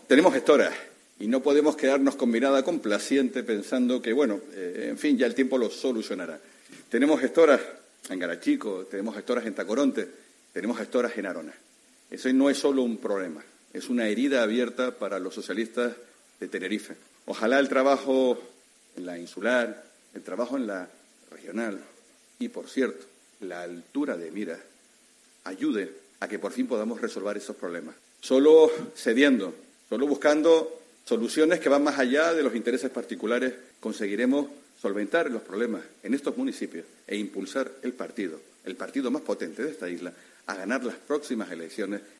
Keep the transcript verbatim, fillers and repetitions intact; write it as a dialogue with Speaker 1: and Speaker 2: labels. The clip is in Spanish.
Speaker 1: tenemos gestoras y no podemos quedarnos con mirada complaciente pensando que, bueno, eh, en fin, ya el tiempo lo solucionará. Tenemos gestoras en Garachico, tenemos gestoras en Tacoronte, tenemos gestoras en Arona. Eso no es solo un problema, es una herida abierta para los socialistas de Tenerife. Ojalá el trabajo en la insular, el trabajo en la regional y, por cierto, la altura de miras ayude a que por fin podamos resolver esos problemas. Solo cediendo, solo buscando soluciones que van más allá de los intereses particulares, conseguiremos solventar los problemas en estos municipios e impulsar el partido, el partido más potente de esta isla, a ganar las próximas elecciones